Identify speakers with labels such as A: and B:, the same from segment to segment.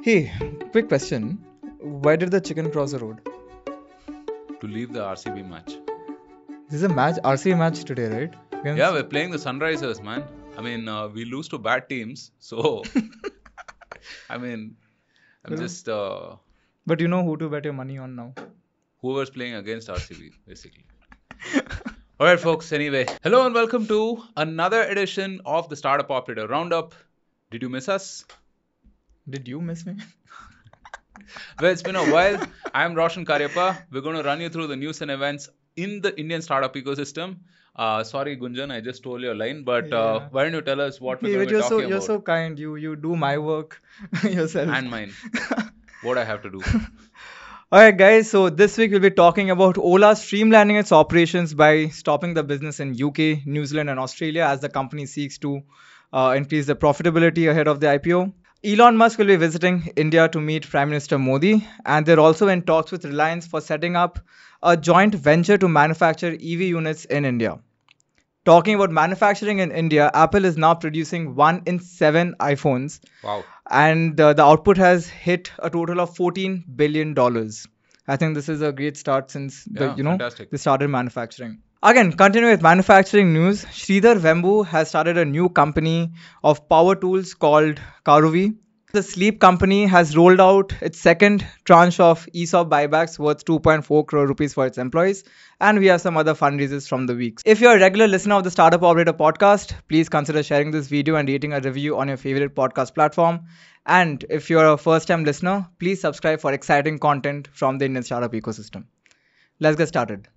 A: Hey, quick question. Why did the chicken cross the road?
B: To leave the RCB match.
A: This is a match, RCB match today, right?
B: Yeah, we're playing the Sunrisers, man. I mean, we lose to bad teams, so I mean, I'm
A: Yeah.
B: just
A: But you know who to bet your money on now.
B: whoever's playing against RCB, basically. All right, folks. Anyway, hello and welcome to another edition of the Startup Operator Roundup. Did you miss us?
A: Did you miss me?
B: Well, it's been a while. I'm Roshan Karyappa. We're going to run you through the news and events in the Indian startup ecosystem. Sorry, Gunjan, I just stole your line, but
A: Yeah.
B: why don't you tell us what we're
A: Hey,
B: going
A: but
B: to be talking
A: you're
B: about?
A: so kind. You do my work yourself.
B: And mine. What I have to do.
A: Alright guys, so this week we'll be talking about Ola streamlining its operations by stopping the business in UK, New Zealand and Australia as the company seeks to increase the profitability ahead of the IPO. Elon Musk will be visiting India to meet Prime Minister Modi, and they're also in talks with Reliance for setting up a joint venture to manufacture EV units in India. Talking about manufacturing in India, Apple is now producing 1 in 7 iPhones,
B: Wow.
A: and the output has hit a total of $14 billion. I think this is a great start since
B: Yeah, fantastic.
A: they started manufacturing. Again, continuing with manufacturing news, Sridhar Vembu has started a new company of power tools called Karuvi. The sleep company has rolled out its second tranche of ESOP buybacks worth 2.4 crore rupees for its employees, and we have some other fundraisers from the week. If you're a regular listener of the Startup Operator podcast, please consider sharing this video and rating a review on your favorite podcast platform. And if you're a first time listener, please subscribe for exciting content from the Indian startup ecosystem. Let's get started.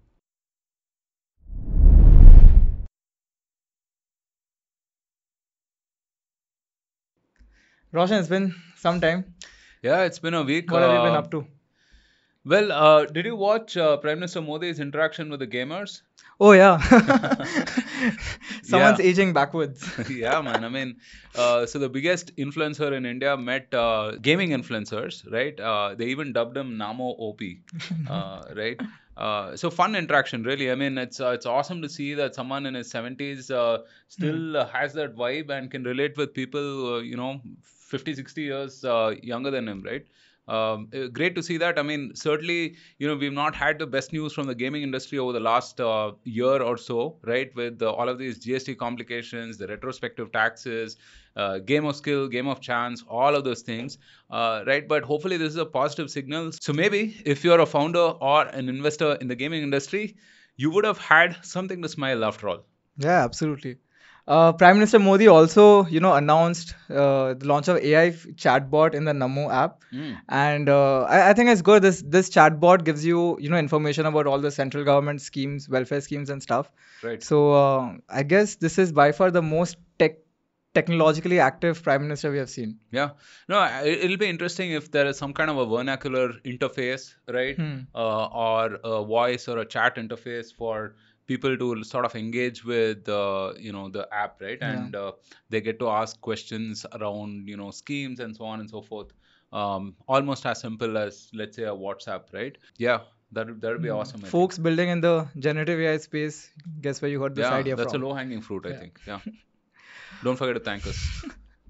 A: Roshan, it's been some time.
B: Yeah, it's been a week.
A: What have you been up to?
B: Well, did you watch Prime Minister Modi's interaction with the gamers?
A: Oh, yeah. Someone's
B: Yeah.
A: aging backwards.
B: Yeah, man. I mean, so the biggest influencer in India met gaming influencers, right? They even dubbed him Namo OP, right? So fun interaction, really. I mean, it's awesome to see that someone in his 70s still has that vibe and can relate with people, 50, 60 years younger than him, right? Great to see that. I mean, certainly, we've not had the best news from the gaming industry over the last year or so, right? With all of these GST complications, the retrospective taxes, game of skill, game of chance, all of those things, right? But hopefully, this is a positive signal. So maybe if you're a founder or an investor in the gaming industry, you would have had something to smile after all.
A: Yeah, absolutely. Prime Minister Modi also, announced the launch of AI chatbot in the Namo app, and I think it's good. This chatbot gives you, information about all the central government schemes, welfare schemes, and stuff.
B: Right.
A: So I guess this is by far the most technologically active prime minister we have seen.
B: Yeah. No, it'll be interesting if there is some kind of a vernacular interface, right? Or a voice or a chat interface for people to sort of engage with, the app, right?
A: Yeah.
B: And they get to ask questions around, schemes and so on and so forth. Almost as simple as, let's say, a WhatsApp, right? Yeah, that'd be awesome. I think.
A: Folks building in the generative AI space, guess where you heard this
B: Yeah,
A: idea
B: that's
A: from?
B: a low-hanging fruit, I
A: Yeah.
B: think. Yeah. Don't forget to thank us.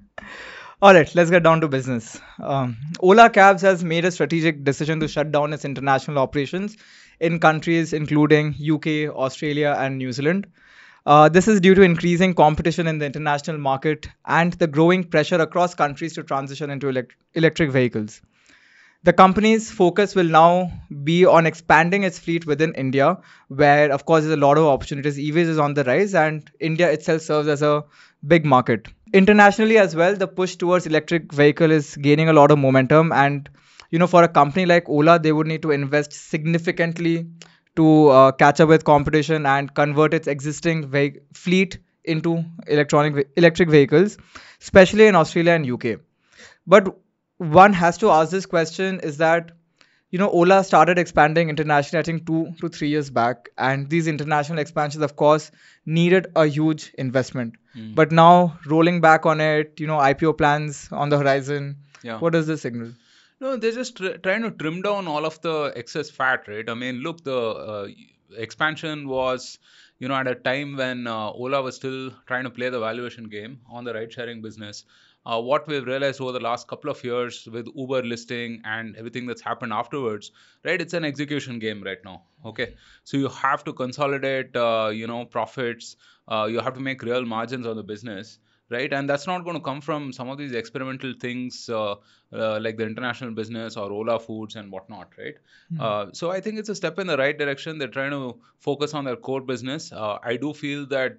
A: All right, let's get down to business. Ola Cabs has made a strategic decision to shut down its international operations in countries including UK, Australia, and New Zealand. This is due to increasing competition in the international market and the growing pressure across countries to transition into electric vehicles. The company's focus will now be on expanding its fleet within India, where, of course, there's a lot of opportunities. EVs is on the rise, and India itself serves as a big market. Internationally as well, the push towards electric vehicle is gaining a lot of momentum, and for a company like Ola, they would need to invest significantly to catch up with competition and convert its existing fleet into electric vehicles, especially in Australia and UK. But one has to ask this question is that Ola started expanding internationally I think 2 to 3 years back, and these international expansions of course needed a huge investment. But now rolling back on it, IPO plans on the horizon.
B: Yeah.
A: What does this signal?
B: No, they're just trying to trim down all of the excess fat, right? I mean, look, the expansion was, at a time when Ola was still trying to play the valuation game on the ride-sharing business. what we've realized over the last couple of years with Uber listing and everything that's happened afterwards, right? It's an execution game right now. Okay, so you have to consolidate, profits. You have to make real margins on the business, right? And that's not going to come from some of these experimental things like the international business or Ola Foods and whatnot, right? So I think it's a step in the right direction. They're trying to focus on their core business. I do feel that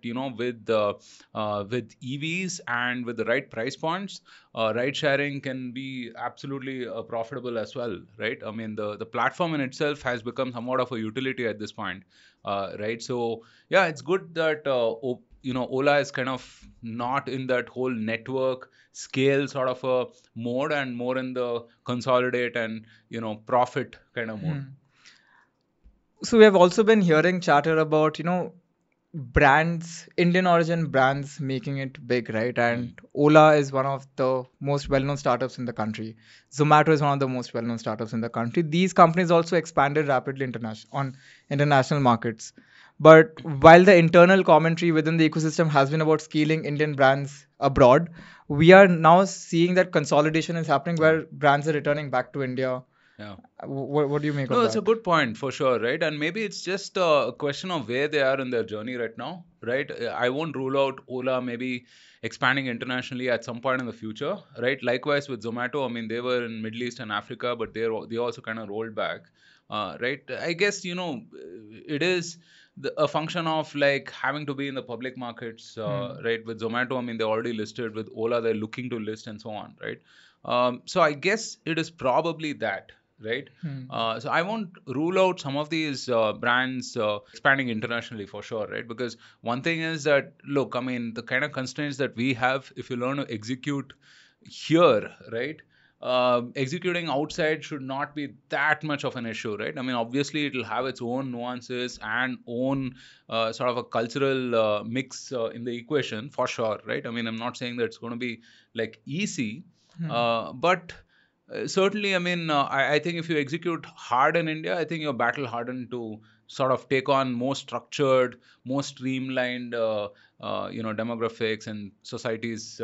B: with EVs and with the right price points, ride sharing can be absolutely profitable as well, right? I mean, the platform in itself has become somewhat of a utility at this point, right? So yeah, it's good that Ola is kind of not in that whole network scale sort of a mode and more in the consolidate and profit kind of mode.
A: So we have also been hearing chatter about, brands, Indian origin brands making it big, right? And Ola is one of the most well-known startups in the country. Zomato is one of the most well-known startups in the country. These companies also expanded rapidly on international markets. But while the internal commentary within the ecosystem has been about scaling Indian brands abroad, we are now seeing that consolidation is happening where brands are returning back to India.
B: Yeah.
A: What do you make
B: No,
A: of
B: it's a
A: that?
B: good point for sure, right? And maybe it's just a question of where they are in their journey right now, right? I won't rule out Ola maybe expanding internationally at some point in the future, right? Likewise with Zomato, I mean, they were in Middle East and Africa, but they also kind of rolled back, right? I guess, it is a function of like having to be in the public markets, right? With Zomato, I mean, they're already listed. With Ola, they're looking to list and so on, right? So I guess it is probably that, right? So I won't rule out some of these brands expanding internationally for sure, right? Because one thing is that, look, I mean, the kind of constraints that we have, if you learn to execute here, right? Executing outside should not be that much of an issue, right? I mean, obviously, it'll have its own nuances and own sort of a cultural mix in the equation for sure, right? I mean, I'm not saying that it's going to be like easy, but certainly, I mean, I think if you execute hard in India, I think you're battle hardened to sort of take on more structured, more streamlined, demographics and societies,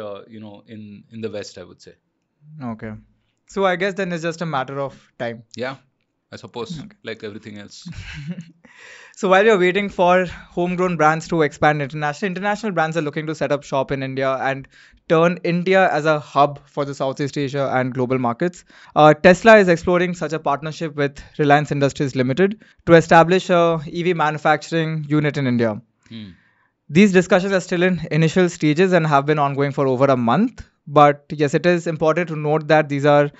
B: in the West, I would say.
A: Okay. So I guess then it's just a matter of time.
B: Yeah, I suppose, like everything else.
A: So while you're waiting for homegrown brands to expand international brands are looking to set up shop in India and turn India as a hub for the Southeast Asia and global markets. Tesla is exploring such a partnership with Reliance Industries Limited to establish a EV manufacturing unit in India. These discussions are still in initial stages and have been ongoing for over a month. But yes, it is important to note that these are,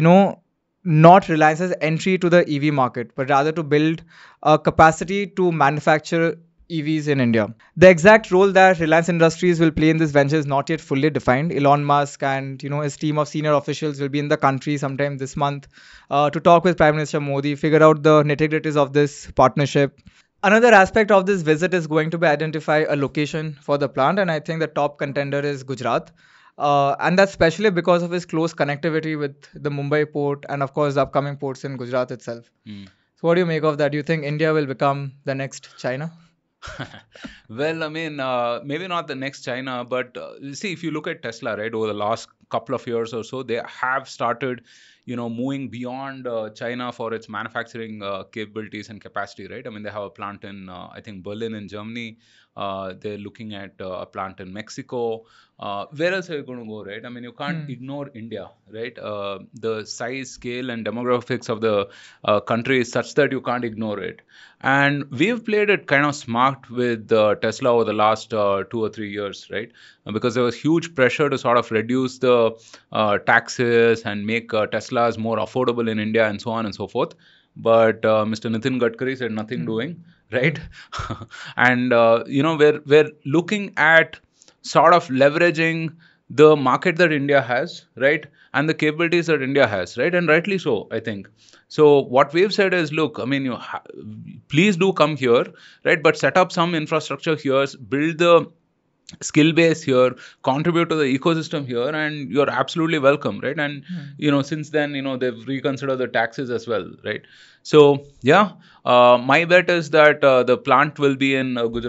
A: not Reliance's entry to the EV market, but rather to build a capacity to manufacture EVs in India. The exact role that Reliance Industries will play in this venture is not yet fully defined. Elon Musk and his team of senior officials will be in the country sometime this month to talk with Prime Minister Modi, figure out the nitty-gritties of this partnership. Another aspect of this visit is going to be identify a location for the plant, and I think the top contender is Gujarat. And that's especially because of its close connectivity with the Mumbai port and, of course, the upcoming ports in Gujarat itself. So what do you make of that? Do you think India will become the next China?
B: Well, I mean, maybe not the next China, but see, if you look at Tesla, right, over the last couple of years or so, they have started, moving beyond China for its manufacturing capabilities and capacity, right? I mean, they have a plant in, I think, Berlin in Germany. They're looking at a plant in Mexico. Where else are you going to go, right? I mean, you can't ignore India, right? The size, scale, and demographics of the country is such that you can't ignore it. And we've played it kind of smart with Tesla over the last 2 or 3 years, right? Because there was huge pressure to sort of reduce the taxes and make Teslas more affordable in India and so on and so forth. But Mr. Nitin Gadkari said nothing doing, right? And, we're looking at sort of leveraging the market that India has, right? And the capabilities that India has, right? And rightly so, I think. So what we've said is, look, I mean, please do come here, right? But set up some infrastructure here, build the skill base here, contribute to the ecosystem here, and you're absolutely welcome, right? And since then, they've reconsidered the taxes as well, right? So yeah, my bet is that the plant will be in Gujarat,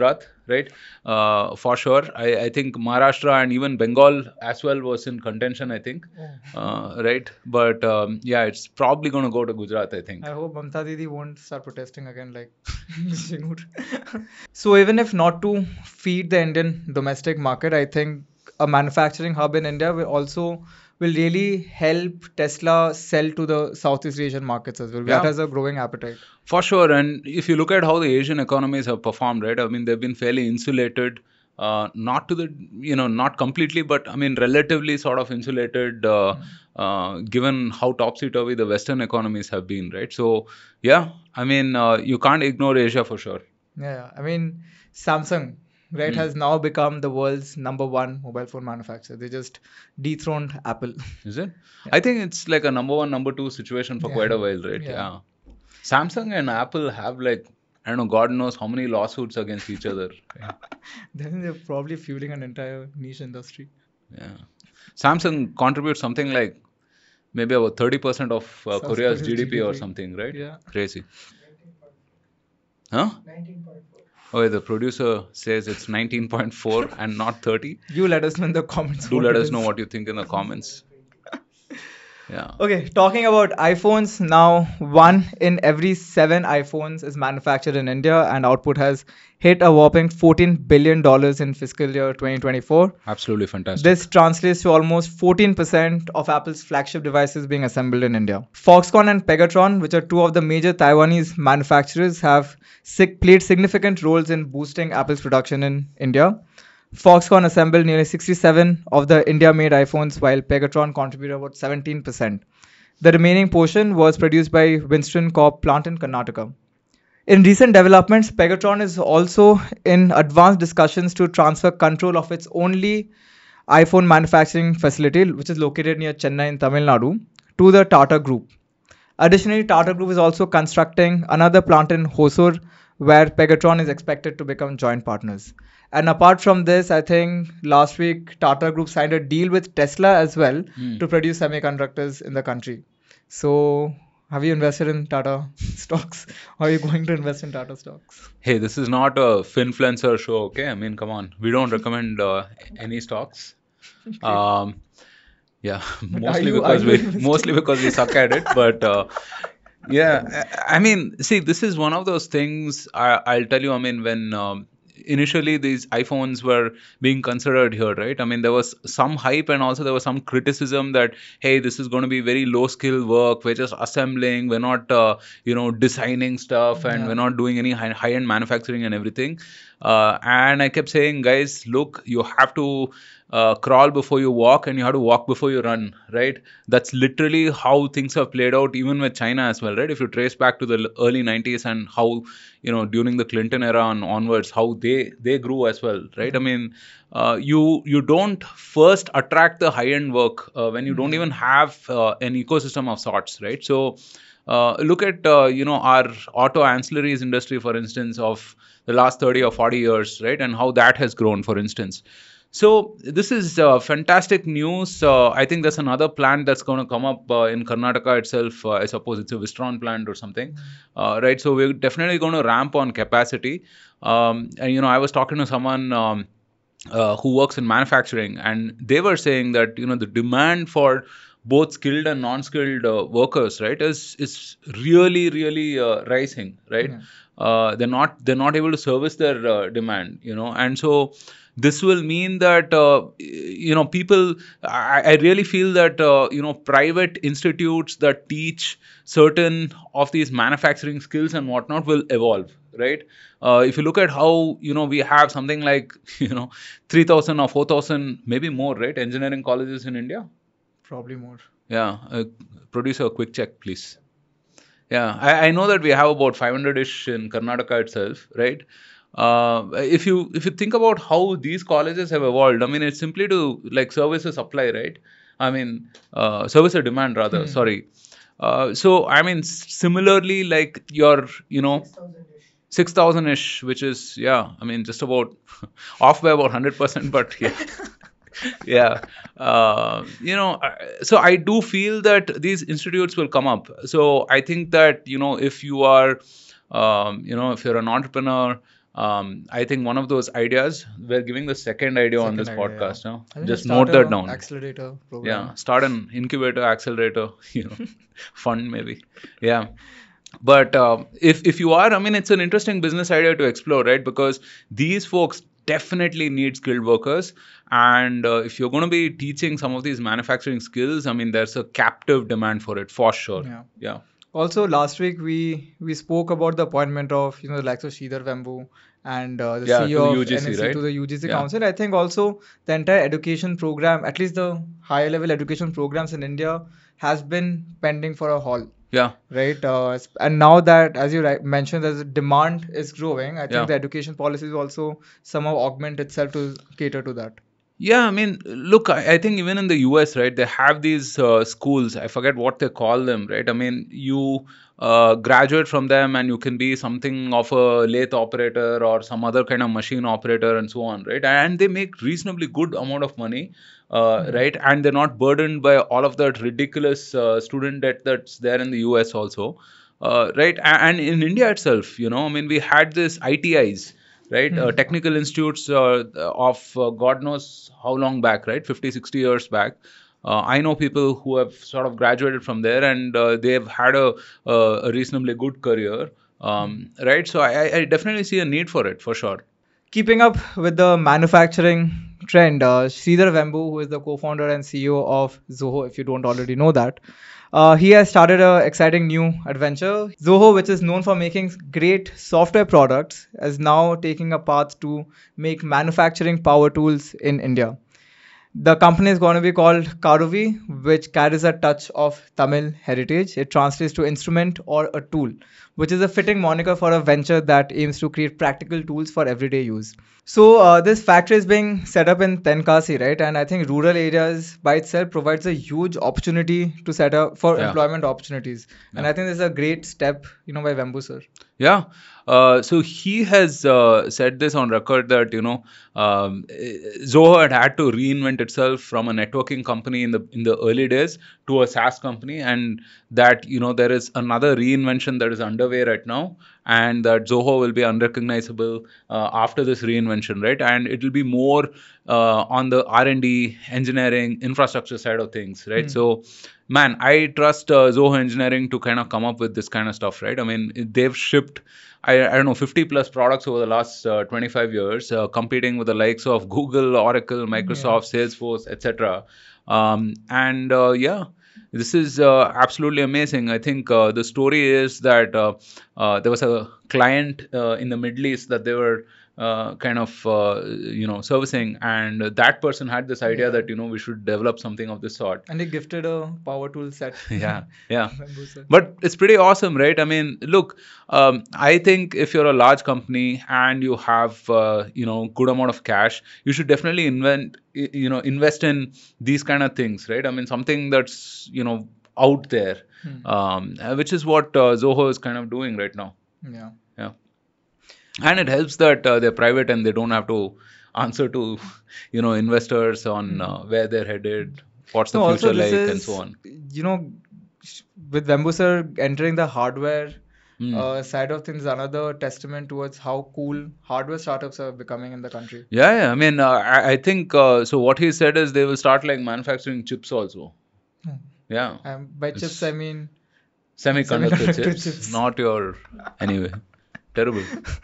B: right? For sure. I think Maharashtra and even Bengal as well was in contention, I think. Right? But yeah, it's probably going to go to Gujarat, I think.
A: I hope Mamta Didi won't start protesting again like Shingur. So even if not to feed the Indian domestic market, I think a manufacturing hub in India will really help Tesla sell to the Southeast Asian markets as well. That
B: Yeah.
A: has a growing appetite.
B: For sure. And if you look at how the Asian economies have performed, right? I mean, they've been fairly insulated, not to the, not completely, but I mean, relatively sort of insulated, given how topsy-turvy the Western economies have been, right? So, yeah, I mean, you can't ignore Asia for sure.
A: Yeah, I mean, Samsung, right, has now become the world's #1 mobile phone manufacturer. They just dethroned Apple.
B: Is it? I think it's like a #1, #2 situation for quite a while, right?
A: Yeah.
B: Samsung and Apple have like, I don't know, God knows how many lawsuits against each other. Yeah.
A: Then they're probably fueling an entire niche industry.
B: Yeah. Samsung contributes something like maybe about 30% of
A: South
B: Korea's
A: Korea's
B: GDP or
A: GDP.
B: something, right?
A: Yeah.
B: Crazy. Huh?
C: 19.4.
B: Oh, yeah, the producer says it's 19.4 and not 30.
A: You let us know in the comments.
B: Do
A: what
B: let
A: it
B: us
A: is.
B: know what you think in the comments. Yeah.
A: Okay, talking about iPhones, now 1 in every 7 iPhones is manufactured in India, and output has hit a whopping $14 billion in fiscal year 2024.
B: Absolutely fantastic.
A: This translates to almost 14% of Apple's flagship devices being assembled in India. Foxconn and Pegatron, which are two of the major Taiwanese manufacturers, have played significant roles in boosting Apple's production in India. Foxconn assembled nearly 67 of the India-made iPhones, while Pegatron contributed about 17%. The remaining portion was produced by Winston Corp plant in Karnataka. In recent developments, Pegatron is also in advanced discussions to transfer control of its only iPhone manufacturing facility, which is located near Chennai in Tamil Nadu, to the Tata Group. Additionally, Tata Group is also constructing another plant in Hosur, where Pegatron is expected to become joint partners. And apart from this, I think last week Tata Group signed a deal with Tesla as well to produce semiconductors in the country. So, have you invested in Tata stocks? Or are you going to invest in Tata stocks?
B: Hey, this is not a Finfluencer show, okay? I mean, come on. We don't recommend any stocks. Yeah, mostly because we suck at it. But yeah, I mean, see, this is one of those things. I'll tell you. I mean, when initially these iPhones were being considered here, right? I mean, there was some hype and also there was some criticism that, hey, this is going to be very low skill work. We're just assembling. We're not, designing stuff, and we're not doing any high end manufacturing and everything. And I kept saying, guys, look, you have to crawl before you walk, and you have to walk before you run, right? That's literally how things have played out, even with China as well, right? If you trace back to the early 90s and how, during the Clinton era and onwards, how they grew as well, right? I mean, you don't first attract the high-end work when you don't even have an ecosystem of sorts, right? So look at our auto ancillaries industry, for instance, of the last 30 or 40 years, right? And how that has grown, for instance. So this is fantastic news. I think there's another plant that's going to come up in Karnataka itself. I suppose it's a Wistron plant or something, right? So we're definitely going to ramp on capacity. And I was talking to someone who works in manufacturing, and they were saying that the demand for both skilled and non-skilled workers, right, is really rising, right? They're not able to service their demand, and so this will mean that people. I really feel that private institutes that teach certain of these manufacturing skills and whatnot will evolve, right? If you look at how we have something like 3,000 or 4,000, maybe more, right? Engineering colleges in India.
A: Probably more.
B: Yeah, producer, a quick check, please. Yeah, I know that we have about 500-ish in Karnataka itself, right? If you think about how these colleges have evolved, I mean, it's simply to like service a supply, right? I mean, service a demand rather. Sorry. So I mean, similarly, like your 6,000-ish, which is I mean, just about off by about 100%, but yeah. Yeah, so I do feel that these institutes will come up. So I think that if you are if you're an entrepreneur I think one of those ideas, we're giving the second idea on this
A: Second idea,
B: podcast
A: yeah.
B: now.
A: I think
B: Just
A: start
B: note that
A: a
B: down.
A: accelerator
B: Yeah,
A: program.
B: start an incubator, accelerator, fund maybe. Yeah. But if you are, I mean, it's an interesting business idea to explore, right? Because these folks definitely need skilled workers. And if you're going to be teaching some of these manufacturing skills, I mean, there's a captive demand for it for sure.
A: Yeah.
B: Yeah.
A: Also, last week we spoke about the appointment of the likes of Sridhar Vembu and the
B: Yeah, to
A: CEO
B: the
A: of
B: UGC,
A: NSE
B: right?
A: to the UGC
B: Yeah.
A: Council. I think also the entire education program, at least the higher level education programs in India, has been pending for a haul.
B: Yeah.
A: Right, and now that, as you mentioned, as the demand is growing, I think
B: Yeah.
A: the education policies also somehow augment itself to cater to that.
B: Yeah, I mean, look, I think even in the US, right, they have these schools. I forget what they call them, right? I mean, you graduate from them and you can be something of a lathe operator or some other kind of machine operator and so on, right? And they make reasonably good amount of money, right? And they're not burdened by all of that ridiculous student debt that's there in the US also, right? And in India itself, I mean, we had this ITIs, right? Technical institutes of God knows how long back, right? 50, 60 years back. I know people who have sort of graduated from there and they've had a reasonably good career, right? So I definitely see a need for it, for sure.
A: Keeping up with the manufacturing trend, Sridhar Vembu, who is the co-founder and CEO of Zoho, if you don't already know that, he has started an exciting new adventure. Zoho, which is known for making great software products, is now taking a path to make manufacturing power tools in India. The company is going to be called Karuvi, which carries a touch of Tamil heritage. It translates to instrument or a tool, which is a fitting moniker for a venture that aims to create practical tools for everyday use. So this factory is being set up in Tenkasi, right? And I think rural areas by itself provides a huge opportunity to set up for
B: Yeah.
A: employment opportunities. And I think this is a great step, by Vembu sir.
B: Yeah. So he has said this on record that Zoho had to reinvent itself from a networking company in the early days to a SaaS company, and that there is another reinvention that is underway right now, and that Zoho will be unrecognizable after this reinvention, right? And it will be more on the R&D, engineering, infrastructure side of things, right? So, man, I trust Zoho Engineering to kind of come up with this kind of stuff, right? I mean, they've shipped, I don't know, 50 plus products over the last 25 years, competing with the likes of Google, Oracle, Microsoft, Salesforce, etc. And yeah, this is absolutely amazing. I think the story is that there was a client in the Middle East that they were kind of servicing, and that person had this idea that we should develop something of this sort.
A: And they gifted a power tool set.
B: Yeah, yeah.
A: Vembu sir.
B: But it's pretty awesome, right? I mean, look, I think if you're a large company and you have good amount of cash, you should definitely invest in these kind of things, right? I mean, something that's out there, which is what Zoho is kind of doing right now.
A: Yeah.
B: Yeah. And it helps that they're private and they don't have to answer to investors on where they're headed, what's the
A: No,
B: future
A: also this
B: like, and
A: is,
B: so on.
A: With Vembu sir entering the hardware side of things, another testament towards how cool hardware startups are becoming in the country.
B: Yeah. I mean, I think so. What he said is they will start like manufacturing chips also. Yeah,
A: By chips, I mean
B: semiconductor
A: Semiconductor
B: chips,
A: chips.
B: not your anyway. Terrible.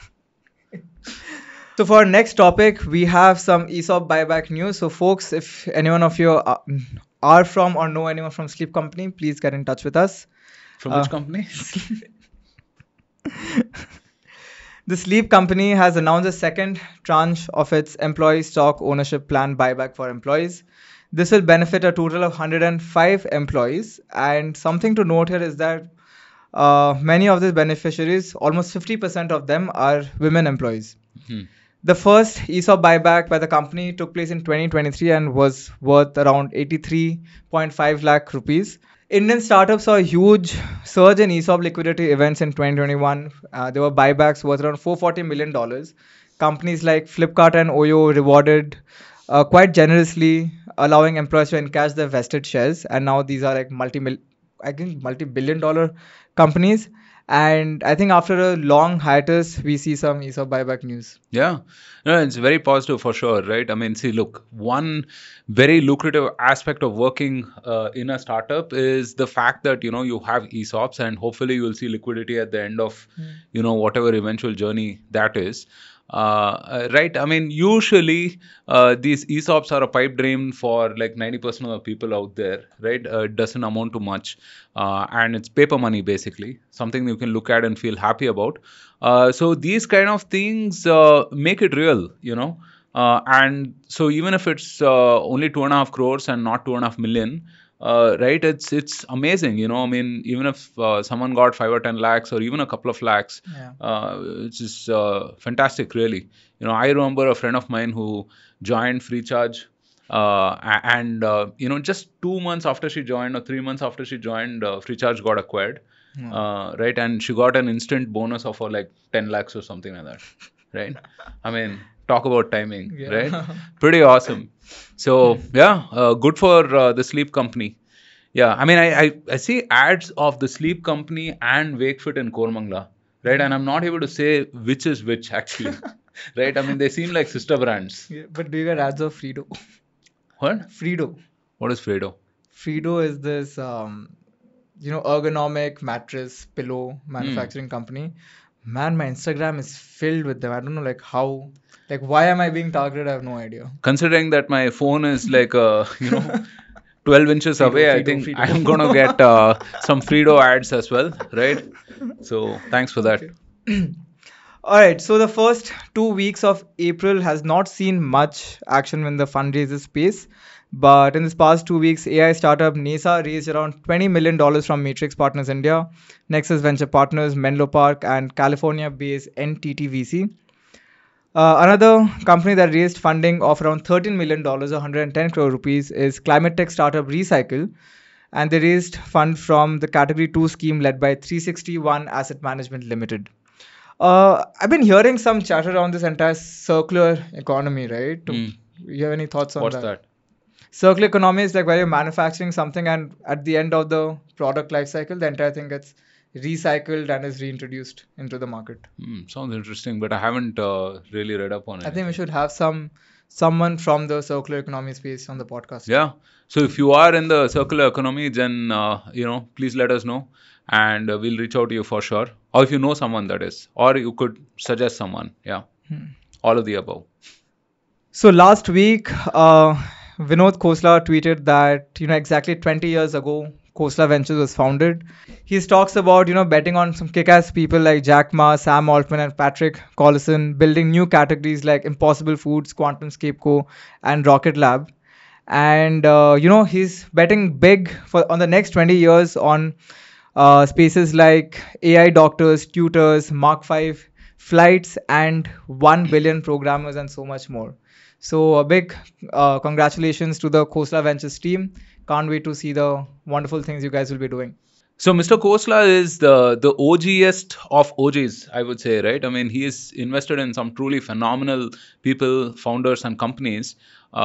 A: So for our next topic, we have some ESOP buyback news. So folks, if anyone of you are from or know anyone from Sleep Company, please get in touch with us.
B: From which company?
A: The Sleep Company has announced a second tranche of its employee stock ownership plan buyback for employees. This will benefit a total of 105 employees. And something to note here is that many of these beneficiaries, almost 50% of them, are women employees. The first ESOP buyback by the company took place in 2023 and was worth around 83.5 lakh rupees. Indian startups saw a huge surge in ESOP liquidity events in 2021. There were buybacks worth around $440 million. Companies like Flipkart and Oyo rewarded quite generously, allowing employees to encash their vested shares. And now these are like multi-billion dollar companies. And I think after a long hiatus, we see some ESOP buyback news.
B: Yeah, no, it's very positive for sure, right? I mean, see, look, one very lucrative aspect of working in a startup is the fact that you have ESOPs, and hopefully you will see liquidity at the end of whatever eventual journey that is. Right? I mean, usually these ESOPs are a pipe dream for like 90% of the people out there, right? It doesn't amount to much, and it's paper money basically, something you can look at and feel happy about. So these kind of things make it real, and so even if it's only 2.5 crores and not 2.5 million, right? It's amazing, I mean, even if someone got 5 or 10 lakhs or even a couple of lakhs, it's just fantastic, really. I remember a friend of mine who joined FreeCharge, and just 2 months after she joined or 3 months after she joined, FreeCharge got acquired. Right, and she got an instant bonus of like 10 lakhs or something like that, right? I mean, talk about timing, right? Pretty awesome. So yeah, good for the sleep company. Yeah, I mean, I see ads of the sleep company and Wakefit in Koramangala, right? And I'm not able to say which is which actually, right? I mean, they seem like sister brands.
A: Yeah, but do you get ads of Fredo?
B: What?
A: Fredo.
B: What is Fredo?
A: Fredo is this, ergonomic mattress pillow manufacturing company. Man, my Instagram is filled with them. I don't know, like how, like why am I being targeted? I have no idea.
B: Considering that my phone is like 12 inches away, I think
A: Fredo.
B: I'm gonna get some Fredo ads as well, right? So thanks for that.
A: All right, so the first 2 weeks of April has not seen much action in the fundraiser space. But in this past 2 weeks, AI startup NASA raised around $20 million from Matrix Partners India, Nexus Venture Partners, Menlo Park, and California-based NTTVC. Another company that raised funding of around $13 million or 110 crore rupees is climate tech startup Recycle. And they raised fund from the Category 2 scheme led by 361 Asset Management Limited. I've been hearing some chatter around this entire circular economy, right? You have any thoughts on
B: What's that?
A: Circular economy is like where you're manufacturing something and at the end of the product life cycle, the entire thing gets recycled and is reintroduced into the market.
B: Sounds interesting, but I haven't really read up on it.
A: I think we should have someone from the circular economy space on the podcast.
B: Yeah. So if you are in the circular economy, then please let us know, and we'll reach out to you for sure. Or if you know someone, that is, or you could suggest someone. Yeah. All of the above.
A: So last week, Vinod Khosla tweeted that exactly 20 years ago, Khosla Ventures was founded. He talks about betting on some kick-ass people like Jack Ma, Sam Altman, and Patrick Collison, building new categories like Impossible Foods, QuantumScape Co, and Rocket Lab. And he's betting big on the next 20 years on spaces like AI doctors, tutors, Mark V flights, and 1 billion programmers, and so much more. So a big congratulations to the Khosla Ventures team. Can't wait to see the wonderful things you guys will be doing.
B: So Mr. Khosla is the OGest of OGs, I would say, right? I mean, he is invested in some truly phenomenal people, founders, and companies.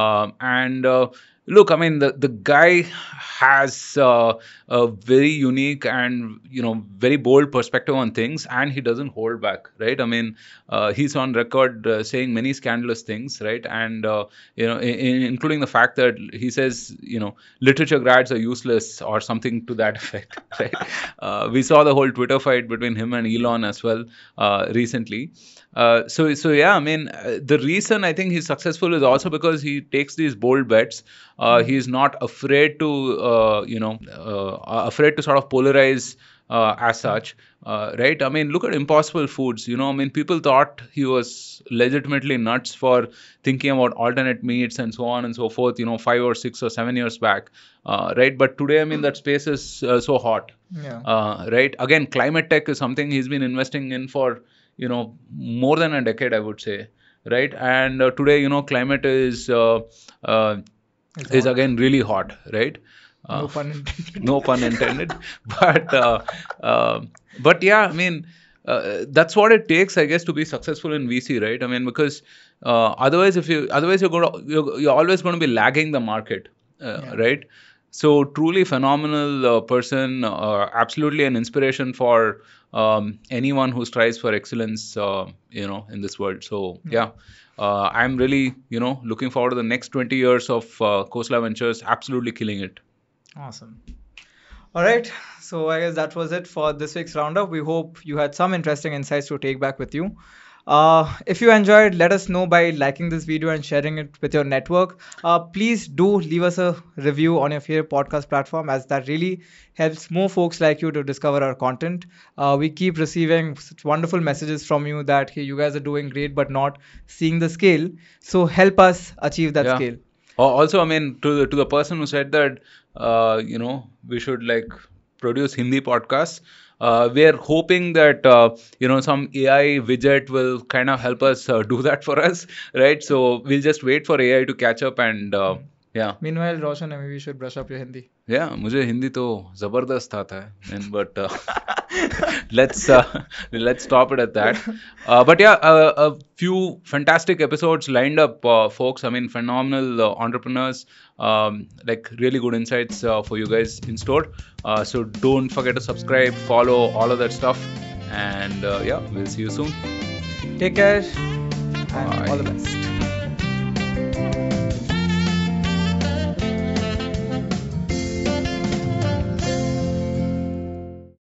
B: Look, I mean, the guy has a very unique and very bold perspective on things, and he doesn't hold back, right? I mean, he's on record saying many scandalous things, right? And including the fact that he says literature grads are useless or something to that effect, right? We saw the whole Twitter fight between him and Elon as well recently. So yeah, I mean, the reason I think he's successful is also because he takes these bold bets. He's not afraid to sort of polarize as such, right? I mean, look at Impossible Foods. I mean, people thought he was legitimately nuts for thinking about alternate meats and so on and so forth. 5 or 6 or 7 years back, right? But today, I mean, that space is so hot.
A: Yeah.
B: Right. Again, climate tech is something he's been investing in for more than a decade, I would say, right? And today, climate is again really hot, right?
A: No pun intended.
B: No pun intended. But yeah, I mean, that's what it takes, I guess, to be successful in VC, right? I mean, because otherwise you're always going to be lagging the market, right? So truly phenomenal person, absolutely an inspiration for anyone who strives for excellence, in this world. So yeah, I'm really, looking forward to the next 20 years of Khosla Ventures, absolutely killing it.
A: Awesome. All right. So I guess that was it for this week's roundup. We hope you had some interesting insights to take back with you. If you enjoyed, let us know by liking this video and sharing it with your network. Please do leave us a review on your favorite podcast platform, as that really helps more folks like you to discover our content. We keep receiving such wonderful messages from you that, hey, you guys are doing great but not seeing the scale. So help us achieve that
B: Yeah.
A: scale.
B: Also, I mean, to the person who said that, we should like produce Hindi podcasts. We're hoping that some AI widget will kind of help us do that for us, right? So we'll just wait for AI to catch up and yeah.
A: Meanwhile, Roshan, maybe you should brush up your Hindi.
B: Yeah, मुझे हिंदी तो जबरदस्त आता है, but let's stop it at that. But yeah, a few fantastic episodes lined up, folks. I mean, phenomenal entrepreneurs, like really good insights for you guys in store. So don't forget to subscribe, follow, all of that stuff, and yeah, we'll see you soon.
A: Take care and all the best.